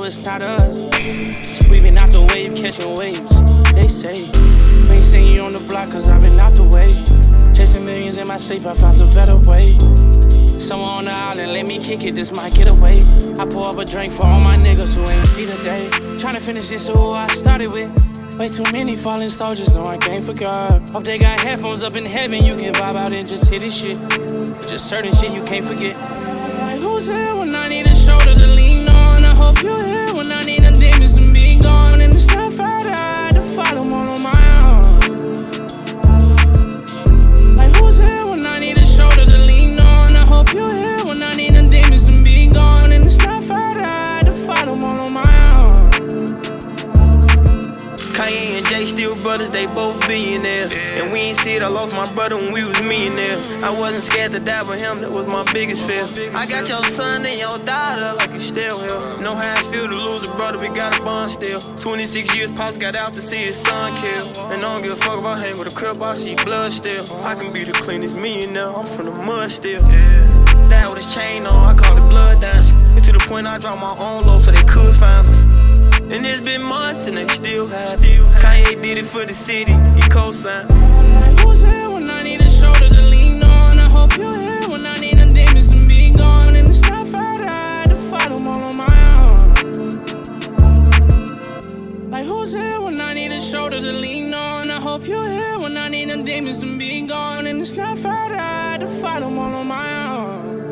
it's not us. Sweeping out the wave, catching waves. They say, we ain't seen you on the block cause I've been out the way. Chasing millions in my sleep, I found a better way. Somewhere on the island, let me kick it, this might get away. I pour up a drink for all my niggas who ain't see the day. Tryna finish this, who I started with. Way too many fallen soldiers, so I can't forget. Hope they got headphones up in heaven, you can vibe out and just hit this shit. Just certain shit you can't forget. Like who's here when I need a shoulder to lean on? I hope you're here when I need a demons and be gone. And it's not fair that I had to fight them all on my own. Like who's here when I need a shoulder to lean on? I hope you're here when I need a demons and be gone. And it's not fair that I had to fight them all on my own. Kanye and Jay still brothers, they both billionaires. And we ain't see it, I lost my brother when we was millionaires. I wasn't scared to die with him, that was my biggest fear. I got your son and your daughter like you still here. Know how I feel to lose a brother, we got a bond still. 26 years, Pops got out to see his son killed. And I don't give a fuck if I hang with a crib, I see blood still. I can be the cleanest millionaire, I'm from the mud still. Died with his chain on, I call it blood dance. It's to the point I dropped my own low so they could find us. And it's been months and they still have it. Kanye did it for the city, he co-signed. Like who's here when I need a shoulder to lean on? I hope you're here when I need a demons and be gone. And it's not fair that I had to fight them all on my own. Like who's here when I need a shoulder to lean on? I hope you're here when I need a demons and be gone. And it's not fair that I had to fight them all on my own.